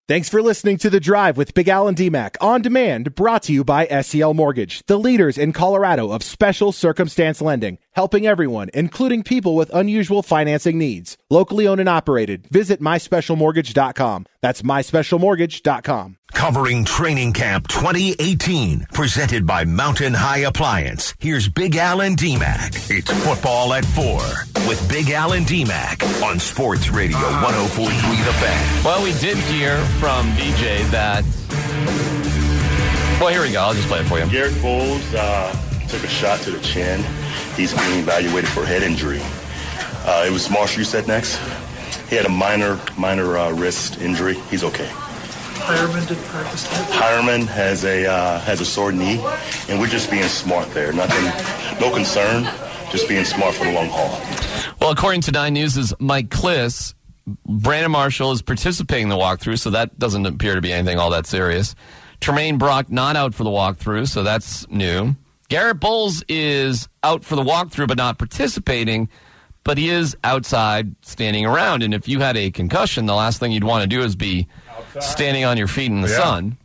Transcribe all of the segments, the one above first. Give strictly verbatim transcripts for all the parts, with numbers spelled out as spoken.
Thanks for listening to The Drive with Big Al and D-Mac on demand, brought to you by S C L Mortgage, the leaders in Colorado of special circumstance lending, helping everyone, including people with unusual financing needs. Locally owned and operated. Visit my special mortgage dot com. That's my special mortgage dot com. Covering Training Camp twenty eighteen, presented by Mountain High Appliance. Here's Big Al and D-Mac. It's football at four with Big Al and D-Mac on Sports Radio one oh four point three The Fan. Well, we did hear from B J that... Well, here we go. I'll just play it for you. Garrett Bowles uh, took a shot to the chin. He's being evaluated for head injury. Uh, it was Marshall you said next. He had a minor, minor uh, wrist injury. He's okay. Hireman didn't practice that. Hireman has a uh, has a sore knee, and we're just being smart there. Nothing, no concern. Just being smart for the long haul. Well, according to Nine News' Mike Kliss, Brandon Marshall is participating in the walkthrough, so that doesn't appear to be anything all that serious. Tremaine Brock not out for the walkthrough, so that's new. Garrett Bowles is out for the walkthrough but not participating, but he is outside standing around. And if you had a concussion, the last thing you'd want to do is be outside, standing on your feet in the yeah. sun.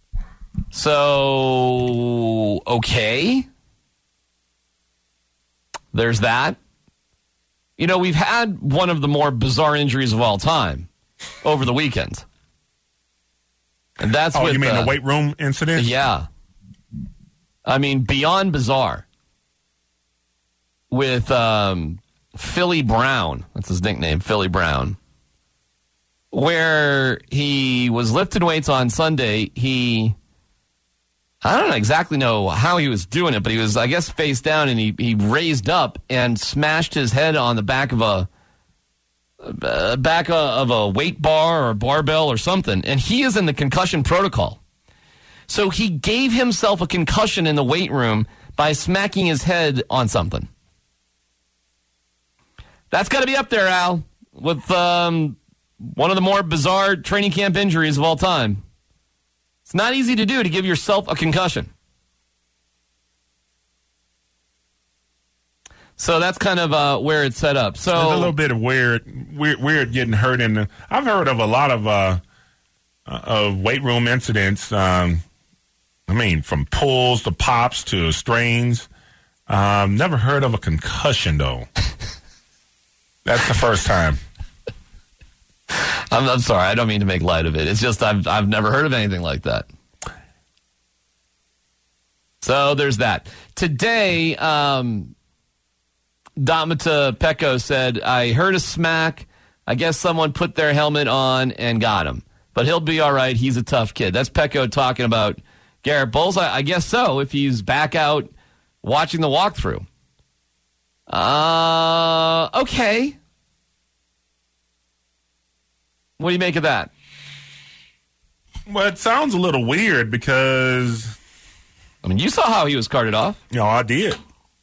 So, okay. There's that. You know, we've had one of the more bizarre injuries of all time over the weekend. And that's oh, with, you mean uh, the weight room incident? Yeah. I mean, beyond bizarre. With um, Philly Brown. That's his nickname, Philly Brown. Where he was lifting weights on Sunday. He, I don't exactly know how he was doing it, but he was, I guess, face down, and he, he raised up and smashed his head on the back of a uh, back of a weight bar or a barbell or something, and he is in the concussion protocol. So he gave himself a concussion in the weight room by smacking his head on something. That's got to be up there, Al, with um, one of the more bizarre training camp injuries of all time. It's not easy to do to give yourself a concussion. So that's kind of uh, where it's set up. So there's a little bit of weird, weird, weird getting hurt in. The, I've heard of a lot of uh, of weight room incidents. Um, I mean, from pulls to pops to strains. Um, never heard of a concussion though. That's the first time. I'm, I'm sorry. I don't mean to make light of it. It's just I've I've never heard of anything like that. So there's that. Today, um, Domata Pecco said, I heard a smack. I guess someone put their helmet on and got him. But he'll be all right. He's a tough kid. That's Pecco talking about Garrett Bowles. I, I guess so, if he's back out watching the walkthrough. Uh, okay. What do you make of that? Well, it sounds a little weird because... I mean, you saw how he was carted off. You know, I did.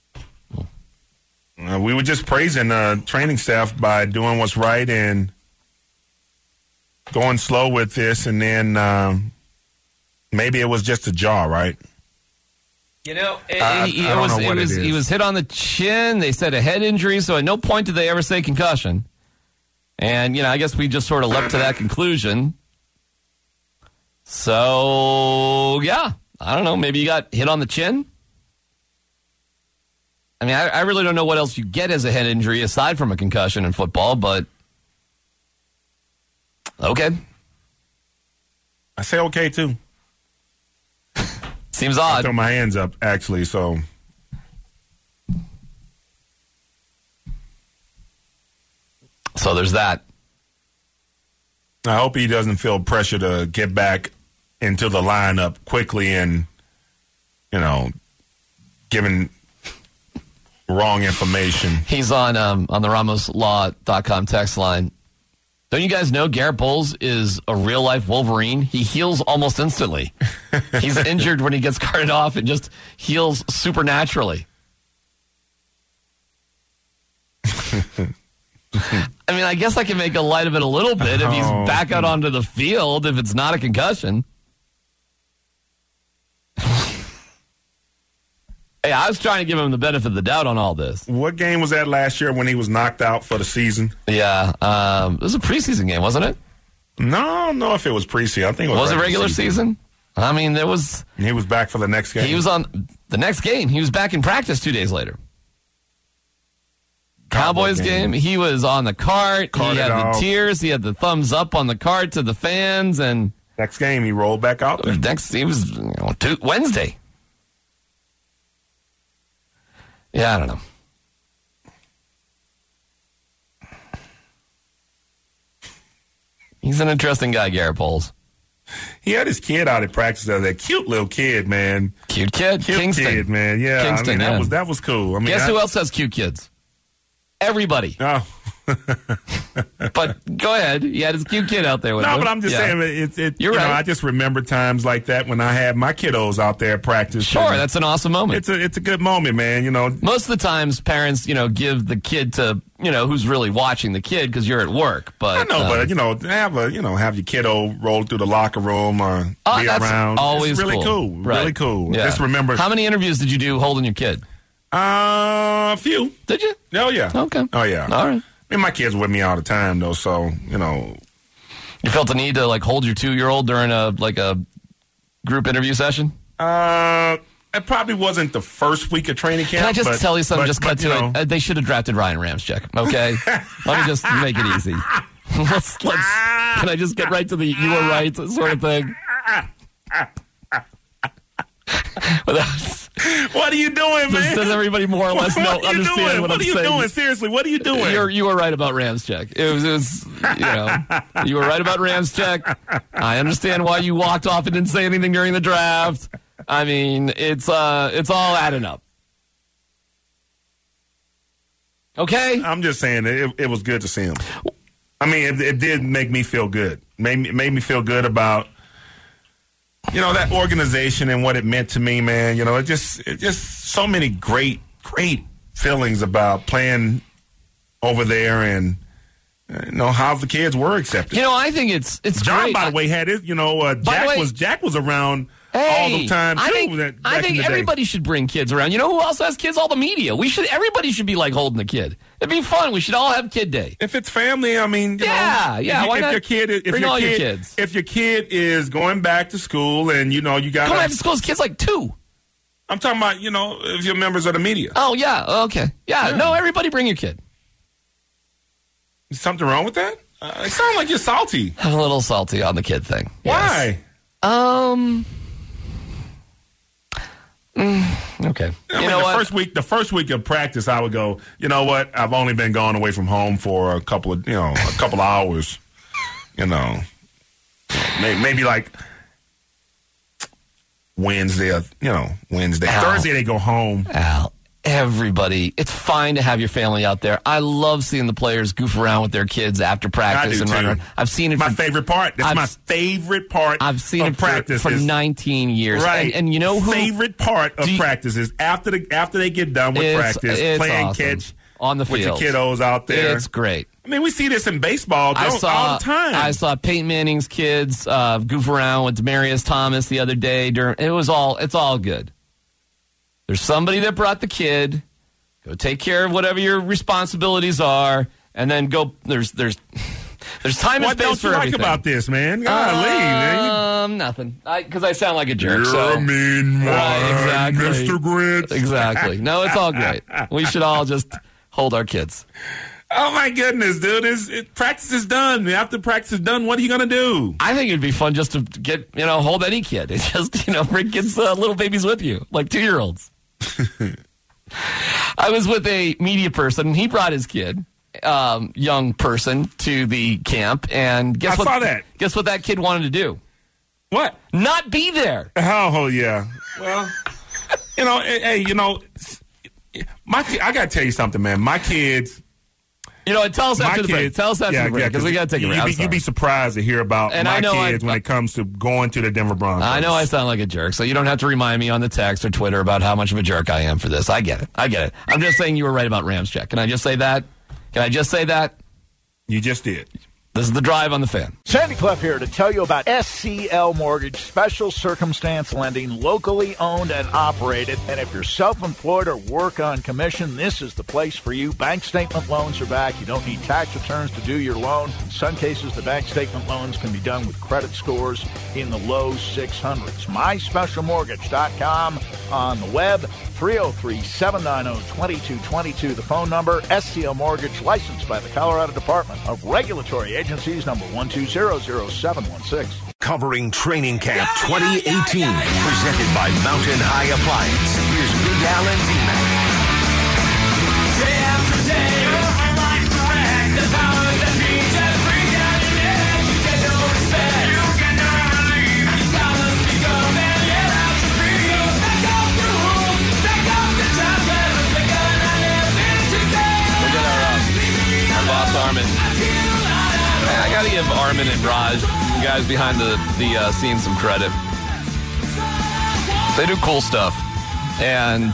Uh, we were just praising uh, training staff by doing what's right and going slow with this, and then uh, maybe it was just a jaw, right? You know, it, I, he, I it don't was, know what it was, it is. he was hit on the chin. They said a head injury, so at no point did they ever say concussion. And, you know, I guess we just sort of leapt to that conclusion. So, yeah, I don't know. Maybe you got hit on the chin? I mean, I, I really don't know what else you get as a head injury aside from a concussion in football, but okay. I say okay, too. Seems odd. I throw my hands up, actually, so. So there's that. I hope he doesn't feel pressure to get back into the lineup quickly and, you know, giving wrong information. He's on um, on the Ramos Law dot com text line. Don't you guys know Garrett Bowles is a real-life Wolverine? He heals almost instantly. He's injured when he gets carted off and just heals supernaturally. I mean, I guess I can make a light of it a little bit if he's oh, back out onto the field, if it's not a concussion. Hey, I was trying to give him the benefit of the doubt on all this. What game was that last year when he was knocked out for the season? Yeah, um, it was a preseason game, wasn't it? No, I don't know if it was preseason. I think it was, Was regular it regular season? season? I mean, there was. He was back for the next game. He was on the next game. He was back in practice two days later. Cowboys, Cowboys game. game. He was on the cart. Carted he had the out. tears. He had the thumbs up on the cart to the fans. And next game, he rolled back out there. Next, he was you know, two, Wednesday. Yeah, I don't know. He's an interesting guy, Garrett Bowles. He had his kid out at practice the other day. Cute little kid, man. Cute kid. Cute Kingston. kid, man. Yeah, Kingston, I mean, that yeah. was that was cool. I mean, guess I, who else has cute kids? Everybody. Oh. But go ahead. He had his cute kid out there with no, him. No, but I'm just yeah. saying, it, it, You're you right. know, I just remember times like that when I had my kiddos out there at practice. Sure, that's an awesome moment. It's a it's a good moment, man. You know, most of the times parents, you know, give the kid to you know who's really watching the kid because you're at work. But I know, um, but you know, have a you know have your kiddo roll through the locker room or oh, be that's around. Always it's really cool. cool. Right. Really cool. Yeah. Just remember. How many interviews did you do holding your kid? Uh, a few. Did you? Oh yeah. Okay. Oh yeah. All right. I mean, my kids were with me all the time, though, so, you know. You felt the need to, like, hold your two-year-old during, a like, a group interview session? Uh, it probably wasn't the first week of training camp. Can I just but, tell you something? But, just cut but, to you it. know. Uh, they should have drafted Ryan Ramczyk, okay? Let me just make it easy. let's, let's, can I just get right to the you were right sort of thing? What are you doing, man? Does everybody more or less know, what understand doing? what, what I'm saying? saying? What are you doing? Seriously, what are you doing? You're, you were right about Ramczyk. It was, it was, you know, you were right about Ramczyk. I understand why you walked off and didn't say anything during the draft. I mean, it's uh, it's all adding up. Okay? I'm just saying it, it was good to see him. I mean, it, it did make me feel good. Made me, made me feel good about, you know, that organization and what it meant to me, man. You know, it just it just so many great, great feelings about playing over there and, you know, how the kids were accepted. You know, I think it's it's John, great. by the way, had it. You know, uh, Jack way, was Jack was around hey, all the time too. I think, that, I think everybody should bring kids around. You know who else has kids? All the media. We should. Everybody should be like holding a kid. It'd be fun. We should all have kid day. If it's family, I mean, you yeah, know, yeah. If, why if not your kid, if bring your all kid, your kids? If your kid is going back to school, and you know you got going back to school, his kid's like two. I'm talking about, you know, if you're members of the media. Oh yeah, okay, yeah. yeah. No, everybody bring your kid. Is something wrong with that? Uh, it sounds like you're salty. I'm a little salty on the kid thing. Why? Yes. Um. Mm, okay. I you mean, know the what? first week, the first week of practice, I would go, you know what? I've only been gone away from home for a couple of, you know, a couple of hours. You know, maybe, maybe like Wednesday, or, you know, Wednesday, Al. Thursday they go home. Al, everybody, it's fine to have your family out there. I love seeing the players goof around with their kids after practice I do and run too. around. I've seen it. My for, favorite part. That's I've, my favorite part. I've seen of it for, practice for is, nineteen years. Right. And, and you know who? Favorite part of you, practice is after the after they get done with it's, practice, it's playing awesome. catch on the with field. your kiddos out there. It's great. I mean, we see this in baseball I don't, saw, all the time. I saw Peyton Manning's kids uh, goof around with Demaryius Thomas the other day. During, it was all. It's all good. There's somebody that brought the kid. Go take care of whatever your responsibilities are, and then go. There's there's there's time what and space don't for you like everything. about this, man? Golly, man. Um, nothing. Because I, I sound like a jerk. You're so. a mean man, Right, exactly. Mister Grinch. Exactly. No, it's all great. We should all just hold our kids. Oh my goodness, dude! It's, it, practice is done. After practice is done, what are you gonna do? I think it'd be fun just to get you know hold any kid and just you know bring kids, uh, little babies with you, like two year olds. I was with a media person, and he brought his kid, um, young person, to the camp, and guess I what? saw that. Guess what that kid wanted to do? What? Not be there. Oh, yeah. Well, you know, hey, hey, you know, my I gotta tell you something, man. My kids. You know, tell us My after the break. kids- Tell us after yeah, the break, yeah, because we got to take a break. You'd I'm be, sorry. you'd be surprised to hear about And my I know kids I- when it comes to going to the Denver Broncos. I know I sound like a jerk, so you don't have to remind me on the text or Twitter about how much of a jerk I am for this. I get it. I get it. I'm just saying you were right about Ramczyk. Can I just say that? Can I just say that? You just did. This is The Drive on the Fan. Sandy Clough here to tell you about S C L Mortgage, special circumstance lending, locally owned and operated. And if you're self-employed or work on commission, this is the place for you. Bank statement loans are back. You don't need tax returns to do your loan. In some cases, the bank statement loans can be done with credit scores in the low six hundreds. my special mortgage dot com on the web. three oh three, seven nine oh, two two two two, the phone number. S C L Mortgage, licensed by the Colorado Department of Regulatory Agencies, number one two zero zero seven one six. Covering Training Camp twenty eighteen, presented by Mountain High Appliance. Here's Big Al and D-Mac. Day after day, your life's wreck. The powers that be just bring down your neck. You get no respect. You can never leave. You gotta speak up and let out your free. So back up the rules, back up the time. I'm sicker than I have to say. Look at our, uh, our boss, Armin. Hey, I got to give Armin and Raj, the guys behind the, the uh, scenes, some credit. They do cool stuff. And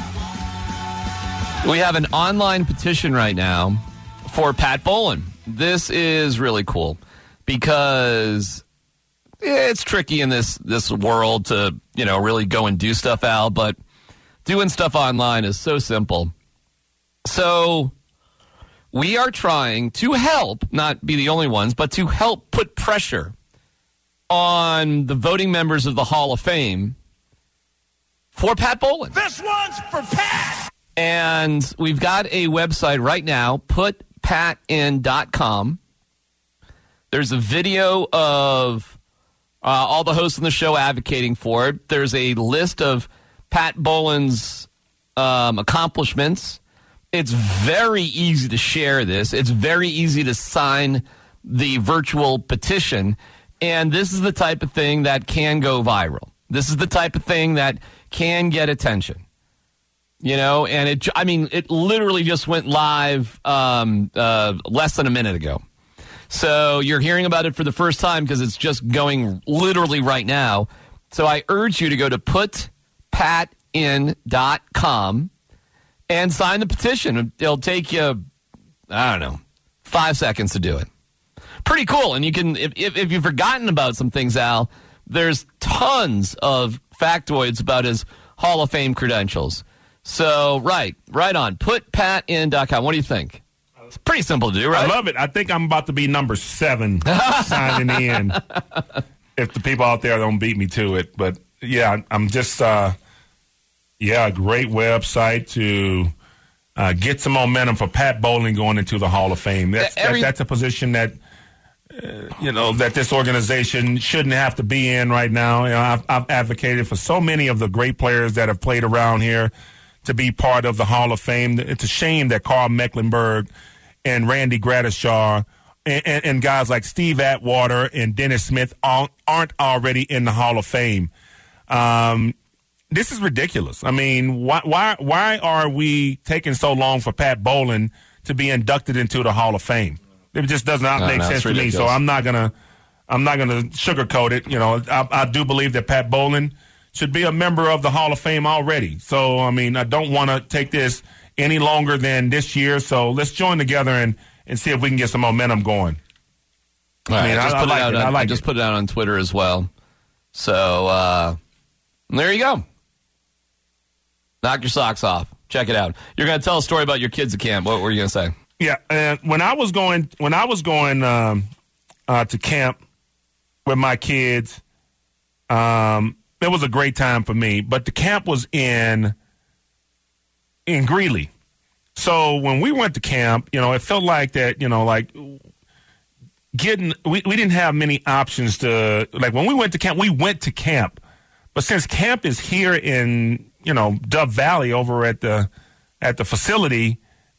we have an online petition right now for Pat Bowlen. This is really cool because it's tricky in this, this world to, you know, really go and do stuff, Al, but doing stuff online is so simple. So we are trying to help, not be the only ones, but to help put pressure on the voting members of the Hall of Fame for Pat Bowlen. This one's for Pat! And we've got a website right now, put pat in dot com. There's a video of uh, all the hosts on the show advocating for it. There's a list of Pat Bowlen's um, accomplishments. It's very easy to share this. It's very easy to sign the virtual petition. And this is the type of thing that can go viral. This is the type of thing that can get attention. You know, and it, I mean, it literally just went live um, uh, less than a minute ago. So you're hearing about it for the first time because it's just going literally right now. So I urge you to go to put pat in dot com and sign the petition. It'll take you, I don't know, five seconds to do it. Pretty cool. And you can, if, if, if you've forgotten about some things, Al, there's tons of factoids about his Hall of Fame credentials. So, right, right on. put pat in dot com. What do you think? It's pretty simple to do, right? I love it. I think I'm about to be number seven signing in if the people out there don't beat me to it. But, yeah, I'm just, uh, yeah, a great website to uh, get some momentum for Pat Bowlen going into the Hall of Fame. That's, Every- that, that's a position that, uh, you know, that this organization shouldn't have to be in right now. You know, I've, I've advocated for so many of the great players that have played around here to be part of the Hall of Fame. It's a shame that Carl Mecklenburg and Randy Gradishaw and, and, and guys like Steve Atwater and Dennis Smith aren't already in the Hall of Fame. Um, this is ridiculous. I mean, why why why are we taking so long for Pat Bowlen to be inducted into the Hall of Fame? It just does not no, make no, sense to me. So I'm not gonna I'm not gonna sugarcoat it. You know, I, I do believe that Pat Bowlen should be a member of the Hall of Fame already. So, I mean, I don't want to take this any longer than this year. So let's join together and, and see if we can get some momentum going. All right, I mean, I just, I, put, I like it out it. on, I like I just it. put it out on Twitter as well. So, uh, there you go. Knock your socks off. Check it out. You're going to tell a story about your kids at camp. What were you going to say? Yeah, and when I was going, when I was going um, uh, to camp with my kids, um, it was a great time for me, but the camp was in in Greeley. So when we went to camp, you know, it felt like that, you know, like getting, we, we didn't have many options to, like when we went to camp, we went to camp. But since camp is here in, you know, Dove Valley over at the at the facility,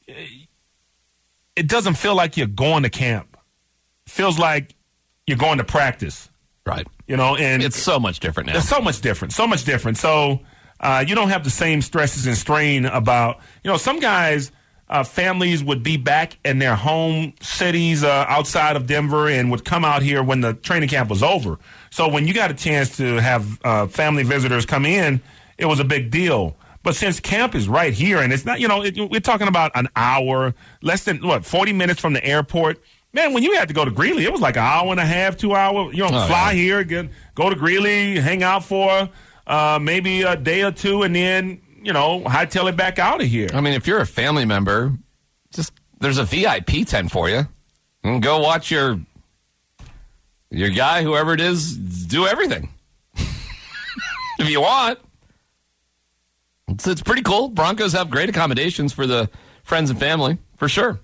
it doesn't feel like you're going to camp. It feels like you're going to practice. Right. You know, and it's so much different now. It's so much different, so much different. So uh, you don't have the same stresses and strain about, you know, some guys, uh, families would be back in their home cities uh, outside of Denver and would come out here when the training camp was over. So when you got a chance to have uh, family visitors come in, it was a big deal. But since camp is right here, and it's not, you know, it, we're talking about an hour, less than, what, forty minutes from the airport. Man, when you had to go to Greeley, it was like an hour and a half, two hours. You know, Oh, fly yeah. here, get, go to Greeley, hang out for uh, maybe a day or two, and then, you know, hightail it back out of here. I mean, if you're a family member, just there's a V I P tent for you. And go watch your your guy, whoever it is, do everything. If you want. It's, it's pretty cool. Broncos have great accommodations for the friends and family, for sure.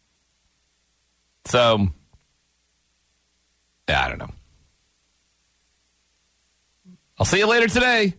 So, yeah, I don't know. I'll see you later today.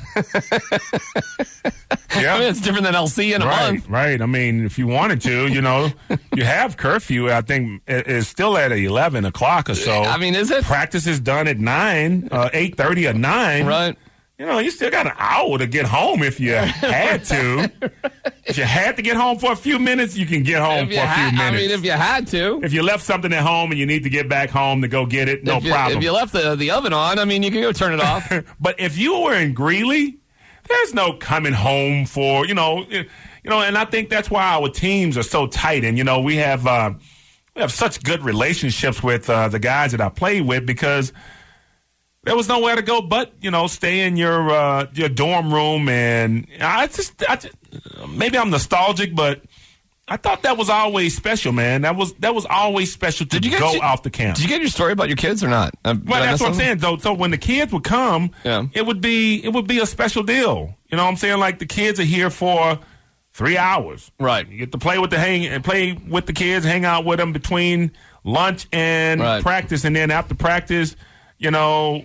Yeah. I mean, it's different than I'll see you in a Right, month. right. I mean, if you wanted to, you know, you have curfew. I think it- it's still at eleven o'clock or so. I mean, is it? Practice is done at nine, uh, eight thirty or nine. Right. You know, you still got an hour to get home if you had to. If you had to get home for a few minutes, you can get home If for you a few ha- minutes. I mean, if you had to. If you left something at home and you need to get back home to go get it, no if you, problem. If you left the, the oven on, I mean, you can go turn it off. But if you were in Greeley, there's no coming home for, you know, you know, and I think that's why our teams are so tight. And, you know, we have uh, we have such good relationships with uh, the guys that I play with because there was nowhere to go but, you know, stay in your uh, your dorm room. And I just, I just, maybe I'm nostalgic, but I thought that was always special, man. That was that was always special to Did you get go your- off the camp. Did you get your story about your kids or not? Uh, did Well, I that's miss what I'm something? saying. So, so when the kids would come, Yeah. it would be it would be a special deal. You know what I'm saying? Like the kids are here for three hours. Right. You get to play with the hang and play with the kids, hang out with them between lunch and Right. practice, and then after practice, you know.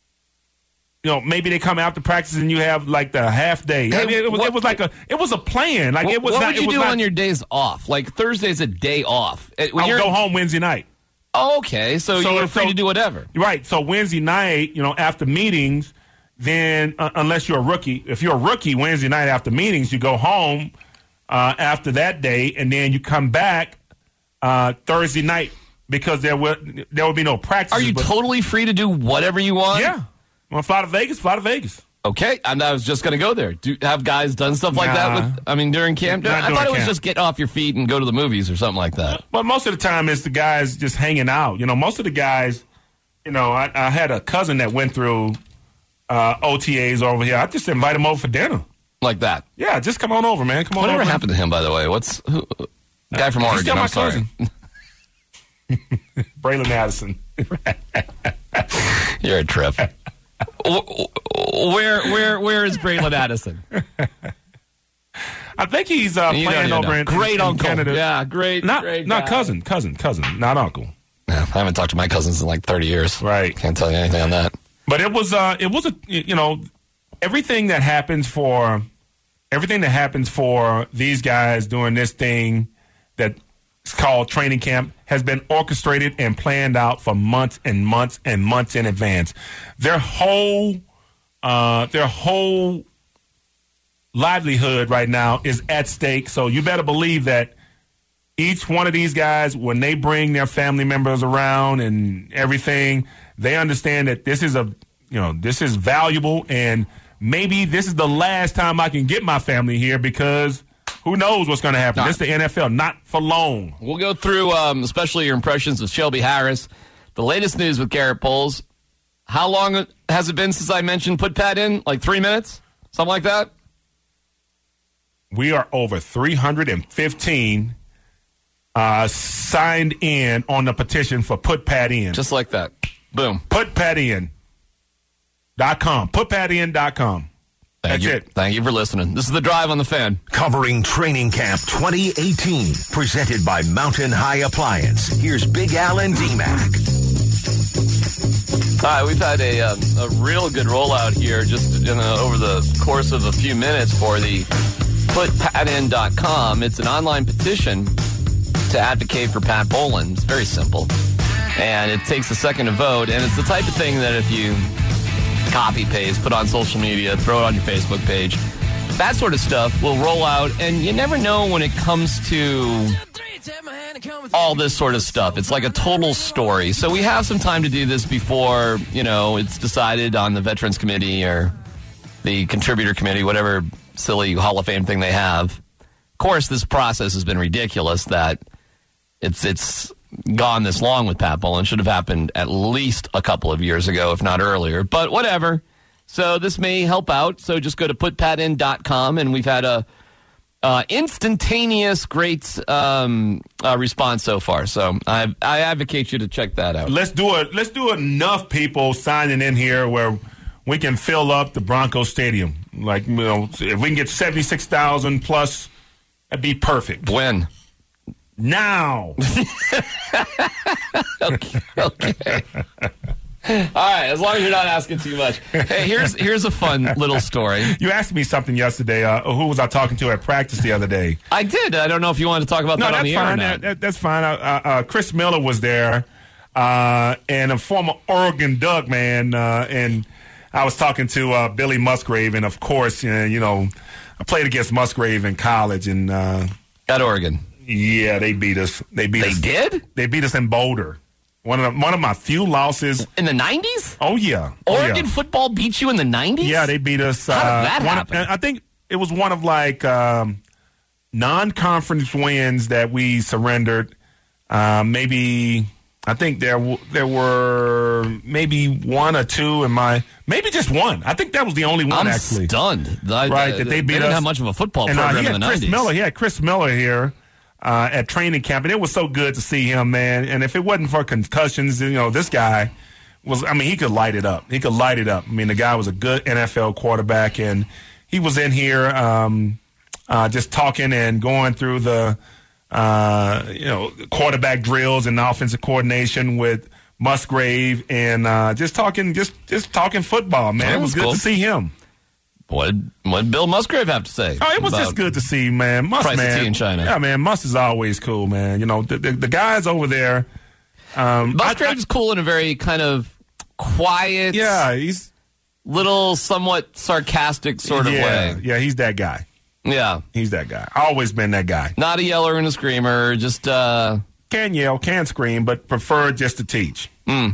You know, maybe they come after practice and you have like the half day. Hey, I mean, it was what- it was like a it was a plan. Like What, it was what not. would it you was do not, on your days off? Like Thursday's a day off. Uh, when I'll you're- go home Wednesday night. Oh, okay, so, So- you were free so- to do whatever. Right. So Wednesday night, you know, after meetings, then uh, unless you're a rookie, if you're a rookie, Wednesday night after meetings, you go home uh, after that day, and then you come back uh, Thursday night because there will there will be no practice. Are you totally free to do whatever you want? Yeah. Want to fly to Vegas? Fly to Vegas. Okay, and I was just going to go there. Do have guys done stuff like that? Nah. With I mean, during camp, Not I during thought it was camp. just get off your feet and go to the movies or something like that. But most of the time, it's the guys just hanging out. You know, most of the guys, you know, I, I had a cousin that went through uh, O T As over here. I just invite him over for dinner. Like that. Yeah, just come on over, man. Come on Whatever over. happened to him, by the way? What's who, guy from He's Oregon? still my I'm sorry. cousin. Braylon Addison. You're a trip. Wh- Where where where is Braylon Addison? I think he's uh, You don't playing even over know. in, Great in uncle. Canada. Yeah, great. Not great not guy. cousin, cousin, cousin, not uncle. Yeah, I haven't talked to my cousins in like thirty years. Right. Can't tell you anything on that. But it was uh, it was a you know everything that happens for everything that happens for these guys doing this thing that is called training camp has been orchestrated and planned out for months and months and months in advance. Their whole uh, their whole livelihood right now is at stake. So you better believe that each one of these guys, when they bring their family members around and everything, they understand that this is a, you know, this is valuable, and maybe this is the last time I can get my family here because who knows what's going to happen. Nah. This is the N F L, not for long. We'll go through, um, especially your impressions of Shelby Harris. The latest news with Garrett Bowles. How long has it been since I mentioned put Pat in? Like three minutes? Something like that? We are over three hundred fifteen uh, signed in on the petition for Put Pat In. Just like that. Boom. Put Pat In dot com. Put Pat In dot com. Thank That's you. it. Thank you for listening. This is The Drive on the Fan. Covering Training Camp twenty eighteen, presented by Mountain High Appliance. Here's Big Al and D-Mac. All right, we've had a, um, a real good rollout here just in a, over the course of a few minutes for the put pat in dot com. It's an online petition to advocate for Pat Bowlen. It's very simple. And it takes a second to vote. And it's the type of thing that if you copy, paste, put on social media, throw it on your Facebook page, that sort of stuff will roll out. And you never know when it comes to all this sort of stuff. It's like a total story. So we have some time to do this before, you know, it's decided on the Veterans Committee or the Contributor Committee, whatever silly Hall of Fame thing they have. Of course, this process has been ridiculous that it's it's gone this long with Pat Bowlen. Should have happened at least a couple of years ago, if not earlier. But whatever. So this may help out. So just go to put pat in dot com, and we've had a uh, instantaneous great um, uh, response so far. So I, I advocate you to check that out. Let's do it. Let's do enough people signing in here where we can fill up the Broncos Stadium. Like, you know, if we can get seventy-six thousand plus, that'd be perfect. When? Now. okay. okay. All right, as long as you're not asking too much. Hey, here's here's a fun little story. You asked me something yesterday. Uh, who was I talking to at practice the other day? I did. I don't know if you wanted to talk about no, that on the air or fine. not. That, that's fine. Uh, uh, Chris Miller was there, uh, and a former Oregon Duck man, uh, and I was talking to uh, Billy Musgrave, and of course, uh, you know, I played against Musgrave in college, and uh, at Oregon. Yeah, they beat us. They beat they us. They did? They beat us in Boulder. One of the, one of my few losses in the nineties. Oh yeah, Oregon oh, yeah. football beat you in the nineties. Yeah, they beat us. How did uh, that one happen? Of, I think it was one of like um, non-conference wins that we surrendered. Uh, maybe I think there w- there were maybe one or two in my maybe just one. I think that was the only one. I'm actually stunned. I, right, that they beat they didn't us. have much of a football and, program uh, he had in the Chris nineties. Miller. He had Chris Miller here. Uh, at training camp, and it was so good to see him, man. And if it wasn't for concussions, you know, this guy was, I mean, he could light it up. He could light it up. I mean, the guy was a good N F L quarterback, and he was in here um, uh, just talking and going through the, uh, you know, quarterback drills and offensive coordination with Musgrave and uh, just talking, just just talking football, man. Oh, it was good cool. to see him. What did, what did Bill Musgrave have to say? Oh, it was just good to see, man. Mus, price man. of tea in China. Yeah, man. Mus is always cool, man. You know, the, the, the guys over there. Um, Musgrave's cool in a very kind of quiet, yeah, he's little, somewhat sarcastic sort of yeah, way. Yeah, he's that guy. Yeah. He's that guy. Always been that guy. Not a yeller and a screamer, just... uh Can yell, can scream, but prefer just to teach. Mm.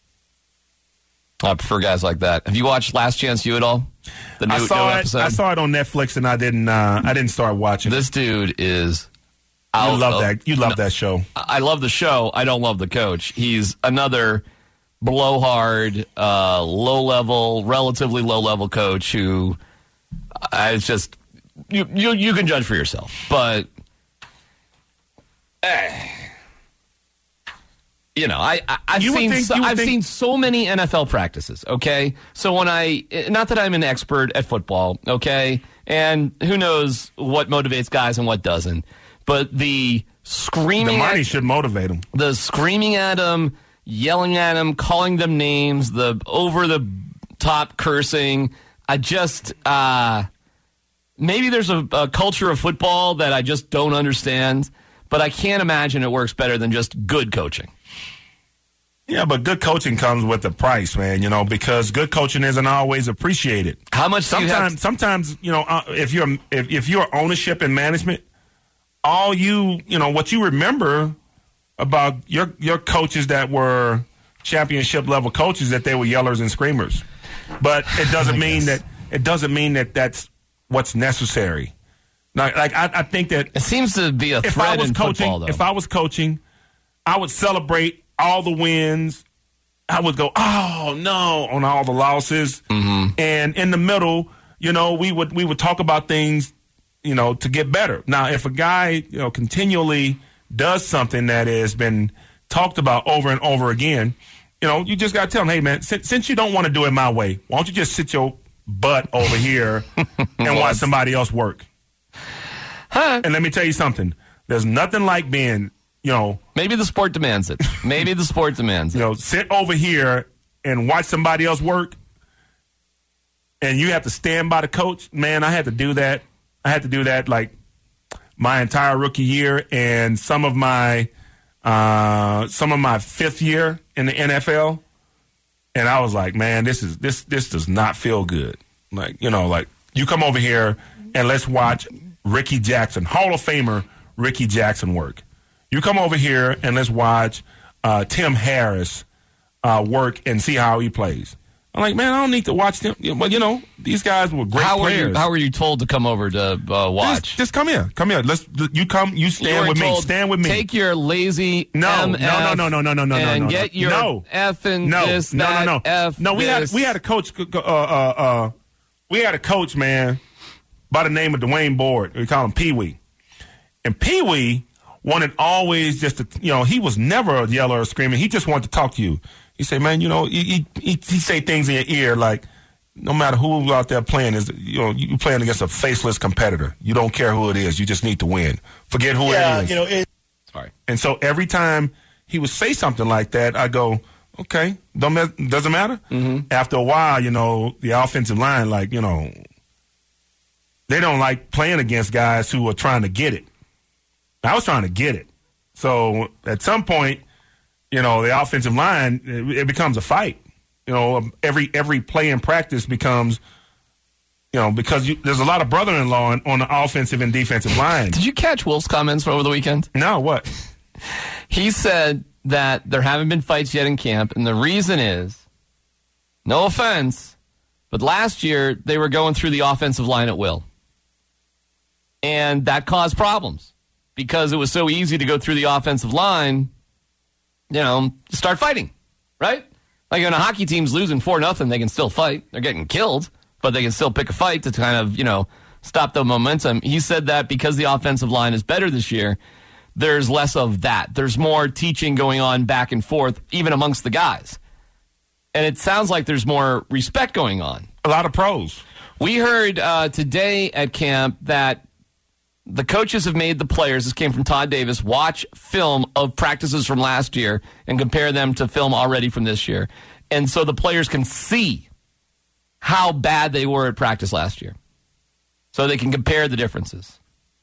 I prefer guys like that. Have you watched Last Chance U at all? The new, I saw new it. episode? I saw it on Netflix, and I didn't. Uh, I didn't start watching. This dude is. You out love of, that. You love no, that show. I love the show. I don't love the coach. He's another blowhard, uh, low level, relatively low level coach who. I it's just you. You you can judge for yourself, but. Eh. You know, I, I I've You would seen think- so, you would I've think- seen so many N F L practices. Okay, so when I not that I'm an expert at football, okay, and who knows what motivates guys and what doesn't, but the The screaming, money at, should motivate him. the screaming at them, yelling at them, calling them names, the over the top cursing. I just uh, maybe there's a, a culture of football that I just don't understand, but I can't imagine it works better than just good coaching. Yeah, but good coaching comes with a price, man. You know, because good coaching isn't always appreciated. How much? do you have Sometimes, to- sometimes you know, uh, if you're if, if you're ownership and management, all you you know what you remember about your your coaches that were championship level coaches that they were yellers and screamers, but it doesn't mean that it doesn't mean that that's what's necessary. Like, like I, I think that It seems to be a if thread I was in coaching, football, though. if I was coaching, I would celebrate all the wins. I would go, oh no, on all the losses. Mm-hmm. And in the middle, you know, we would we would talk about things, you know, to get better. Now, if a guy, you know, continually does something that has been talked about over and over again, you know, you just got to tell him, hey man, since, since you don't want to do it my way, why don't you just sit your butt over here and watch somebody else work? Huh. And let me tell you something. There's nothing like being, you know, Maybe the sport demands it. Maybe the sport demands it. you know, sit over here and watch somebody else work, and you have to stand by the coach. Man, I had to do that. I had to do that like my entire rookie year and some of my uh, some of my fifth year in the N F L. And I was like, man, this is this this does not feel good. Like, you know, like you come over here and let's watch Ricky Jackson, Hall of Famer Ricky Jackson work. You come over here and let's watch uh, Tim Harris uh, work and see how he plays. I'm like, man, I don't need to watch them. But, you know, these guys were great how players. Were you, how were you told to come over to uh, watch? Just, just come here. Come here. Let's. You come. You stand you with told, me. Stand with me. Take your lazy no, M F no, no, no, no, no, no, no, and no, get your no. F and no, this, no, that, no, no, F no. We this. had we had a coach. Uh, uh, uh, we had a coach, man, by the name of Dwayne Board. We call him Pee Wee, and Pee Wee wanted always just to, you know, he was never a yeller or screaming. He just wanted to talk to you. He said, man, you know, he, he, he, he say things in your ear like, no matter who out there playing, is you know, you playing against a faceless competitor. You don't care who it is. You just need to win. Forget who yeah, it is. You know, it, Sorry. And so every time he would say something like that, I go, okay, don't doesn't matter. Mm-hmm. After a while, you know, the offensive line, like, you know, they don't like playing against guys who are trying to get it. I was trying to get it. So at some point, you know, the offensive line, it, it becomes a fight. You know, every every play in practice becomes, you know, because you, there's a lot of brother-in-law on, on the offensive and defensive line. Did you catch Wolf's comments from over the weekend? No, what? He said that there haven't been fights yet in camp, and the reason is, no offense, but last year they were going through the offensive line at will. And that caused problems because it was so easy to go through the offensive line, you know, start fighting, right? Like when a hockey team's losing four nothing, they can still fight. They're getting killed, but they can still pick a fight to kind of, you know, stop the momentum. He said that because the offensive line is better this year, there's less of that. There's more teaching going on back and forth, even amongst the guys. And it sounds like there's more respect going on. A lot of pros. We heard uh, today at camp that the coaches have made the players, this came from Todd Davis, watch film of practices from last year and compare them to film already from this year. And so the players can see how bad they were at practice last year. So they can compare the differences.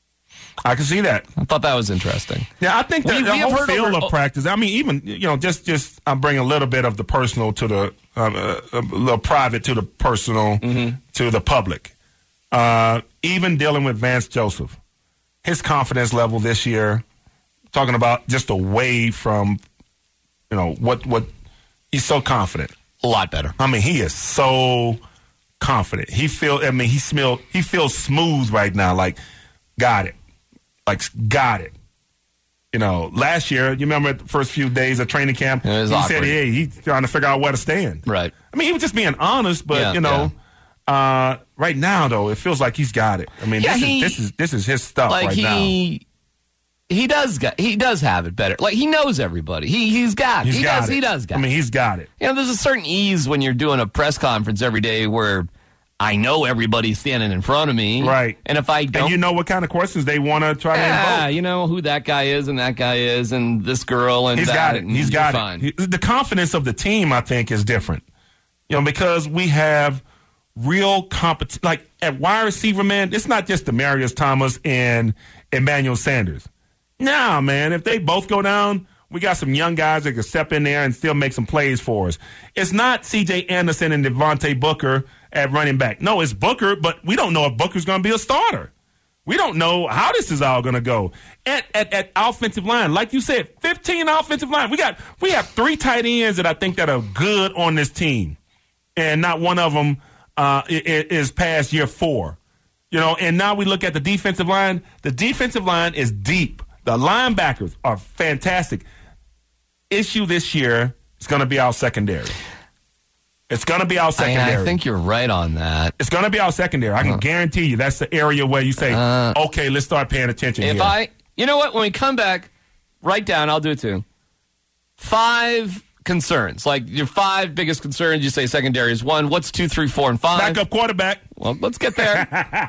I can see that. I thought that was interesting. Yeah, I think that We- the we have whole heard feel over- of practice, I mean, even, you know, just, just I'm bringing a little bit of the personal to the, um, uh, a little private to the personal Mm-hmm. to the public. Uh, even dealing with Vance Joseph. His confidence level this year, talking about just away from, you know, what, what he's so confident. A lot better. I mean, he is so confident. He feel, I mean, he smell, he feels smooth right now. Like, got it. Like, got it. You know, last year, you remember the first few days of training camp, It was he awkward. said, hey, he's trying to figure out where to stand. Right. I mean, he was just being honest, but, Yeah, you know, uh, right now, though, it feels like he's got it. I mean, Yeah, this, he- is, this is this is his stuff Like right now. he he does got, he does have it better. Like he knows everybody. He he's got He's he got does it. he does got I mean, it. he's got it. You know, there's a certain ease when you're doing a press conference every day where I know everybody's standing in front of me. Right. And if I don't, And you know what kind of questions they want to try to yeah, invoke. you know who that guy is and that guy is and this girl and He's that. got it. and He's you're got fine. it. He- the confidence of the team, I think, is different. You know, because we have real competition. Like at wide receiver, man, it's not just Demarius Thomas and Emmanuel Sanders. Nah, man, if they both go down, we got some young guys that can step in there and still make some plays for us. It's not C J Anderson and Devontae Booker at running back. No, it's Booker, but we don't know if Booker's going to be a starter. We don't know how this is all going to go. At, at at offensive line, like you said, fifteen offensive line. We got we have three tight ends that I think that are good on this team, and not one of them uh, is past year four. You know, and now we look at the defensive line. The defensive line is deep. The linebackers are fantastic. Issue this year is going to be our secondary. It's going to be our I, secondary. I think you're right on that. It's going to be our secondary. I can Uh. guarantee you that's the area where you say, Uh. okay, let's start paying attention If here. I, you know what, when we come back, write down, I'll do it too. Five concerns, like your five biggest concerns. You say secondary is one. What's two, three, four, and five? Backup quarterback. Well, let's get there.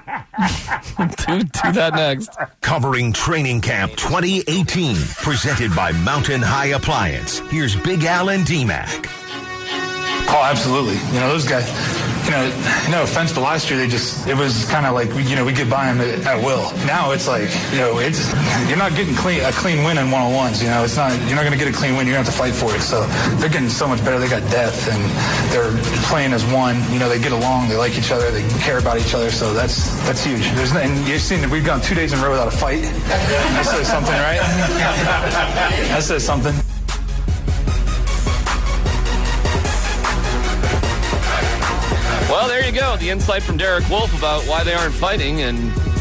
do, do that next. Covering Training Camp twenty eighteen, presented by Mountain High Appliance. Here's Big Al and D-Mac. Oh, absolutely. You know, those guys, you know, no offense, but last year they just, it was kind of like, we, you know, we get by them at, at will. Now it's like, you know, it's, you're not getting clean a clean win in one-on-ones, you know, it's not, you're not going to get a clean win, you're going to have to fight for it. So they're getting so much better. They got depth and they're playing as one. You know, they get along, they like each other, they care about each other. So that's, that's huge. There's, and you've seen that we've gone two days in a row without a fight. That says something, right? That says something. Well, there you go. The insight from Derek Wolf about why they aren't fighting. And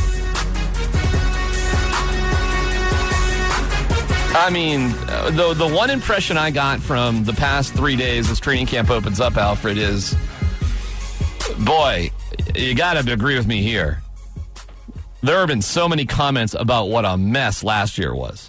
I mean, the, the one impression I got from the past three days as training camp opens up, Alfred, is, boy, you got to agree with me here. There have been so many comments about what a mess last year was.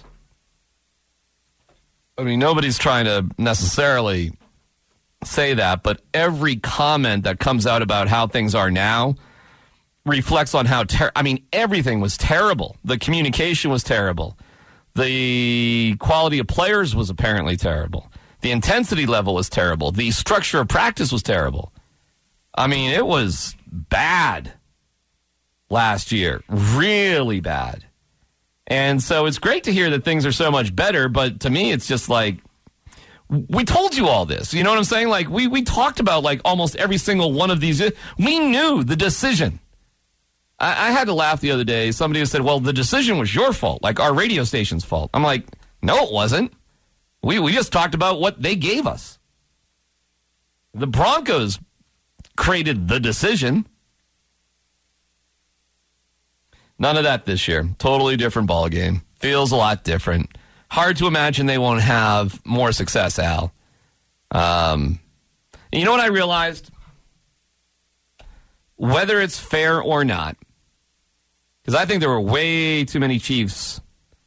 I mean, nobody's trying to necessarily say that, but every comment that comes out about how things are now reflects on how ter- I mean, everything was terrible. The communication was terrible. The quality of players was apparently terrible. The intensity level was terrible. The structure of practice was terrible. I mean, it was bad last year. Really bad. And so it's great to hear that things are so much better, but to me it's just like, we told you all this. You know what I'm saying? Like, we, we talked about, like, almost every single one of these. We knew the decision. I, I had to laugh the other day. Somebody who said, well, the decision was your fault, like our radio station's fault. I'm like, no, it wasn't. We, we just talked about what they gave us. The Broncos created the decision. None of that this year. Totally different ball game. Feels a lot different. Hard to imagine they won't have more success, Al. Um, you know what I realized? Whether it's fair or not, because I think there were way too many Chiefs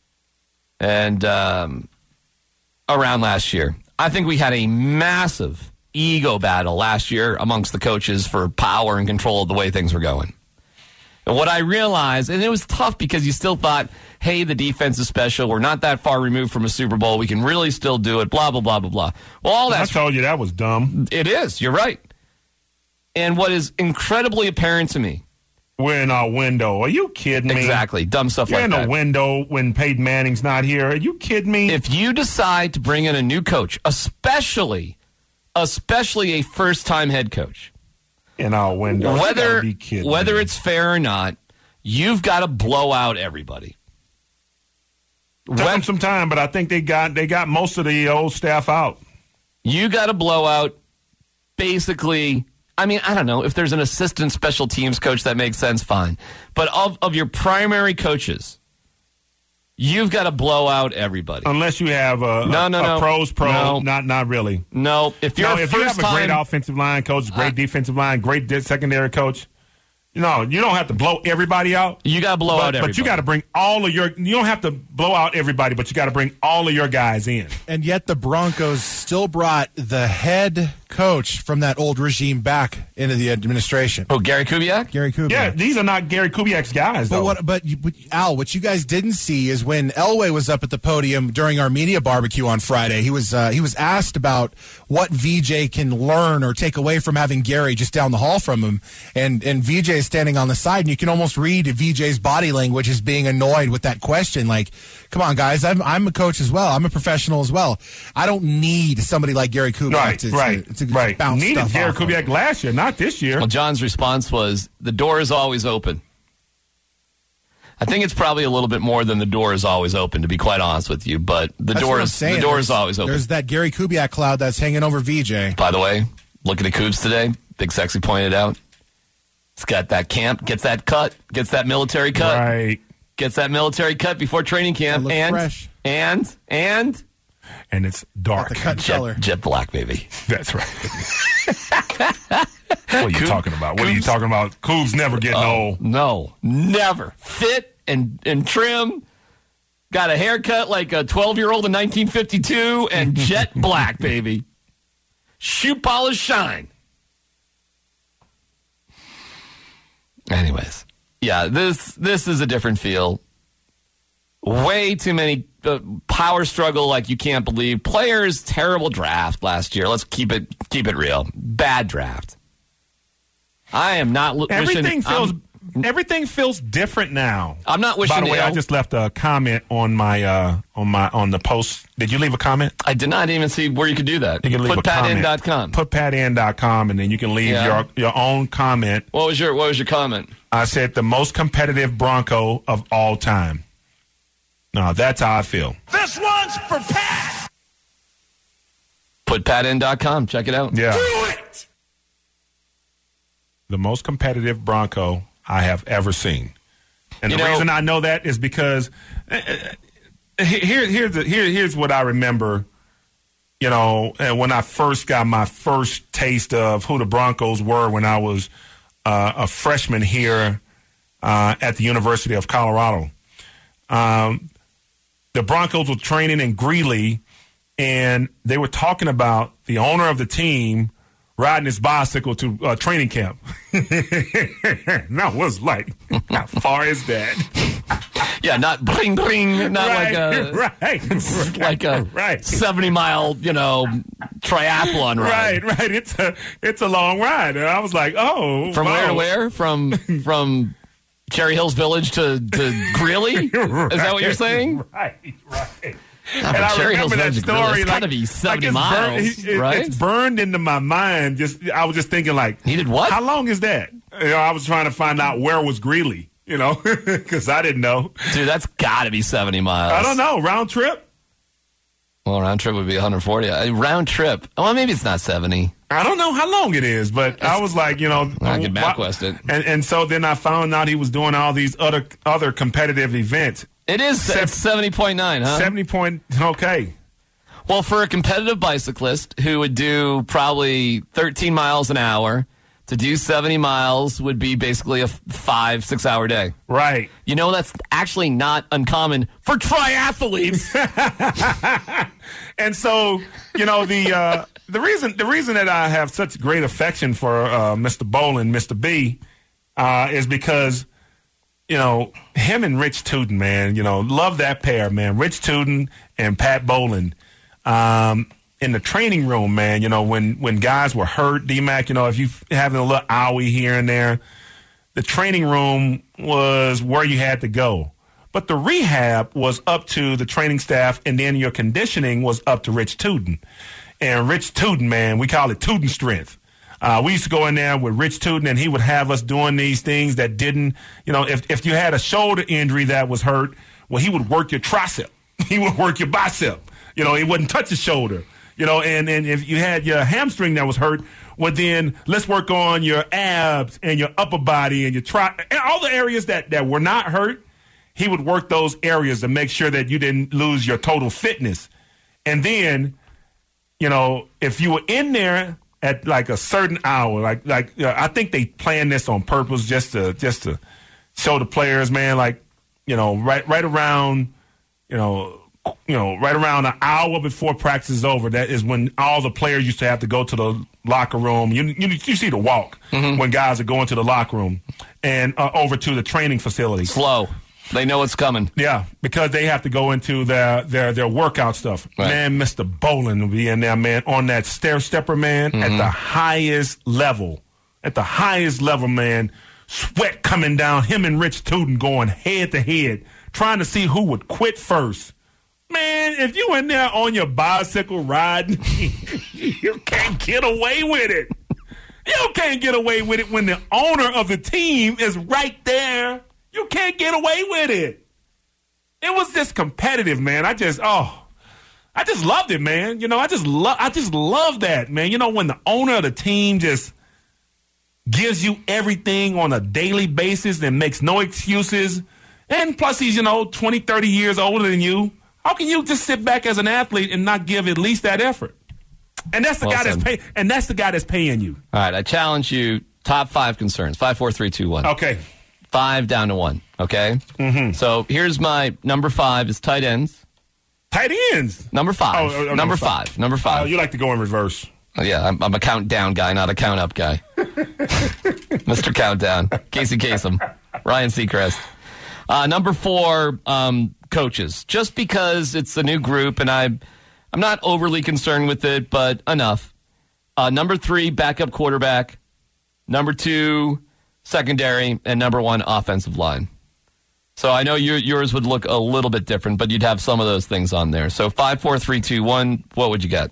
and um, around last year. I think we had a massive ego battle last year amongst the coaches for power and control of the way things were going. And what I realized, and it was tough because you still thought, hey, the defense is special. We're not that far removed from a Super Bowl. We can really still do it, blah, blah, blah, blah, blah. Well, all that's... I told you that was dumb. It is. You're right. And what is incredibly apparent to me... We're in our window. Are you kidding me? Exactly. Dumb stuff You're like that. You're in a window when Peyton Manning's not here. Are you kidding me? If you decide to bring in a new coach, especially, especially a first-time head coach... In our window. Whether, be kidding whether me. it's fair or not, you've got to blow out everybody. Took them some time, but I think they got they got most of the old staff out. You got to blow out basically, I mean, I don't know, if there's an assistant special teams coach that makes sense, fine. But of, of your primary coaches, you've got to blow out everybody. Unless you have a, no, no, a, a no. pros pro, no. not not really. No, if you're no, if you have a great time, offensive line coach, great uh, defensive line, great secondary coach, no, you don't have to blow everybody out. You got to blow but, out everybody. But you got to bring all of your, you don't have to blow out everybody, but you got to bring all of your guys in. And yet the Broncos still brought the head coach from that old regime back into the administration. Oh, Gary Kubiak? Gary Kubiak. Yeah, these are not Gary Kubiak's guys, but though. What, but, but, Al, what you guys didn't see is when Elway was up at the podium during our media barbecue on Friday, he was uh, he was asked about what V J can learn or take away from having Gary just down the hall from him. And, and V J is standing on the side, and you can almost read V J's body language as being annoyed with that question. Like, come on, guys, I'm, I'm a coach as well. I'm a professional as well. I don't need somebody like Gary Kubiak right, to, right, to, to, to right. bounce Needed stuff Gary off Kubiak of. last year, not this year. Well, John's response was, the door is always open. I think it's probably a little bit more than the door is always open, to be quite honest with you. But the That's door what I'm is saying. the door There's- is always open. There's that Gary Kubiak cloud that's hanging over V J. By the way, looking at Coobs today, Big Sexy pointed out, it's got that camp, gets that cut, gets that military cut, Right. gets that military cut before training camp, That looks and fresh. and and And it's dark. The cut color. jet, jet black, baby. That's right. What are you Coop- talking about? What are you Coop's- talking about? Coob's never getting Oh, old. no, never fit and and trim. Got a haircut like a twelve-year-old in nineteen fifty-two, and jet black, baby. Shoe polish shine. Anyways, yeah, this this is a different feel. Way too many uh, power struggle like you can't believe. Players, terrible draft last year. Let's keep it keep it real. Bad draft. I am not l- Everything wishing, feels I'm, everything feels different now. I'm not wishing By the way, ill. I just left a comment on my uh, on my on the post. Did you leave a comment? I did not even see where you could do that. You can leave Put a pat in comment. dot com. Put pat in dot com, and then you can leave Yeah. your your own comment. What was your What was your comment? I said the most competitive Bronco of all time. No, that's how I feel. This one's for Pat. Put pat in dot com. Check it out. Yeah. Do it. the most competitive Bronco I have ever seen. And You the know- reason I know that is because uh, uh, here, here's, the, here, here's what I remember, you know, uh, when I first got my first taste of who the Broncos were when I was uh, a freshman here uh, at the University of Colorado. Um, the Broncos were training in Greeley, and they were talking about the owner of the team riding his bicycle to uh, training camp. And I was like, how far is that? Yeah, not bring bring, not right, like a right, like a right. seventy mile, you know, triathlon ride. Right, right. It's a it's a long ride. And I was like, oh, From wow. where to where? From from Cherry Hills Village to, to Greeley? Right, Is that what you're saying? Right, right. Ah, And I Cherry Hills remember that Village to Greeley, story. it's like, gotta be seventy like it's miles, burned, it- right? It's burned into my mind. Just I was just thinking, like, He did what? How long is that? You know, I was trying to find out where was Greeley. You know, because I didn't know. Dude, that's got to be seventy miles. I don't know. Round trip? Well, round trip would be one hundred forty. Uh, round trip. Well, maybe it's not seventy. I don't know how long it is, but I was like, you know, I could why- MapQuest it. And and so then I found out he was doing all these other other competitive events. It is Sev- it's seventy point nine, huh? Seventy point. Okay. Well, for a competitive bicyclist who would do probably thirteen miles an hour, to do seventy miles would be basically a f- five, six hour day. Right. You know, that's actually not uncommon for triathletes. And so, you know, the uh, the reason the reason that I have such great affection for uh, Mister Bolin, Mister B, uh, is because, you know, him and Rich Tootin, man, you know, love that pair, man. Rich Tootin and Pat Bolin. Um, in the training room, man, you know, when, when guys were hurt, D-Mac, you know, if you having a little owie here and there, the training room was where you had to go. But the rehab was up to the training staff, and then your conditioning was up to Rich Tootin. And Rich Tootin, man, we call it Tootin strength. Uh, we used to go in there with Rich Tootin, and he would have us doing these things that didn't, you know, if, if you had a shoulder injury that was hurt, well, he would work your tricep. He would work your bicep. You know, he wouldn't touch your shoulder. You know, and, and if you had your hamstring that was hurt, well, then let's work on your abs and your upper body and your tri, and all the areas that, that were not hurt. He would work those areas to make sure that you didn't lose your total fitness. And then, you know, if you were in there at like a certain hour, like like you know, I think they planned this on purpose just to just to show the players, man, like, you know, right right around, you know. You know, right around an hour before practice is over, that is when all the players used to have to go to the locker room. You you, you see the walk Mm-hmm. when guys are going to the locker room and uh, over to the training facility. Slow. They know it's coming. Yeah, because they have to go into their their, their workout stuff. Right. Man, Mister Bolin will be in there, man, on that stair stepper, man, Mm-hmm. at the highest level. At the highest level, man. Sweat coming down, him and Rich Tootin going head to head, trying to see who would quit first. Man, if you in there on your bicycle riding, you can't get away with it. You can't get away with it when the owner of the team is right there. You can't get away with it. It was just competitive, man. I just, oh, I just loved it, man. You know, I just love, I just love that, man. You know, when the owner of the team just gives you everything on a daily basis and makes no excuses, and plus he's, you know, twenty, thirty years older than you. How can you just sit back as an athlete and not give at least that effort? And that's the Well guy that's said. pay, and that's the guy that's paying you. All right, I challenge you. Top five concerns. Five, four, three, two, one. Okay. Five down to one. Okay. Mm-hmm. So here's my number five is tight ends. Tight ends. Number five. Oh, oh, oh, number, five. Number Oh, five. you like to go in reverse. Oh, yeah, I'm, I'm a countdown guy, not a count up guy. Mister Countdown. Casey Kasem. Ryan Seacrest. Uh, number four, um, coaches. Just because it's a new group and I, I'm not overly concerned with it, but enough. Uh, number three, backup quarterback. Number two, secondary. And number one, offensive line. So I know your, yours would look a little bit different, but you'd have some of those things on there. So five, four, three, two, one. What would you get?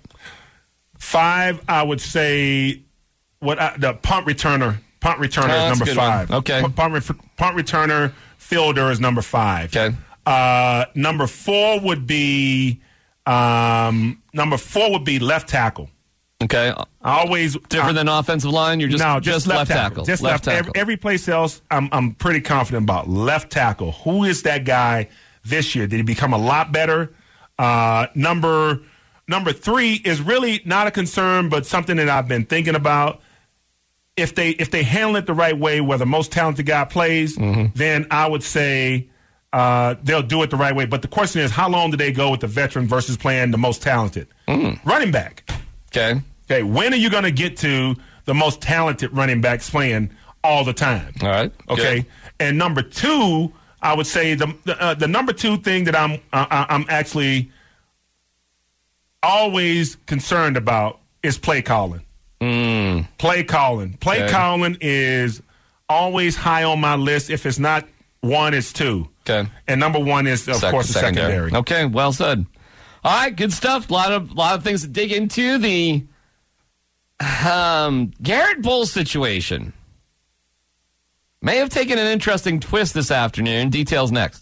Five, I would say, what I, the punt returner. Punt returner Oh, that's is a number good one. five. Okay. Punt, punt, re- punt returner, fielder is number five. Okay. Uh, number four would be um, number four would be left tackle. Okay. I always Different I, than offensive line? You're just, no, just, just left, left tackle. tackle. Just left, left tackle. Every, every place else, I'm I'm pretty confident about. Left tackle. Who is that guy this year? Did he become a lot better? Uh, number number three is really not a concern, but something that I've been thinking about. If they if they handle it the right way, where the most talented guy plays, mm-hmm. then I would say uh, they'll do it the right way. But the question is, how long do they go with the veteran versus playing the most talented mm. running back? Okay. Okay. When are you going to get to the most talented running backs playing all the time? All right. Okay. Good. And number two, I would say the the, uh, the number two thing that I'm uh, I'm actually always concerned about is play calling. Mm. Play calling. Play Okay. calling is always high on my list. If it's not one, it's two. Okay. And number one is, of Sec- course, the secondary. Okay, well said. All right, good stuff. A lot of lot of things to dig into. The um, Garrett Bowles situation may have taken an interesting twist this afternoon. Details next.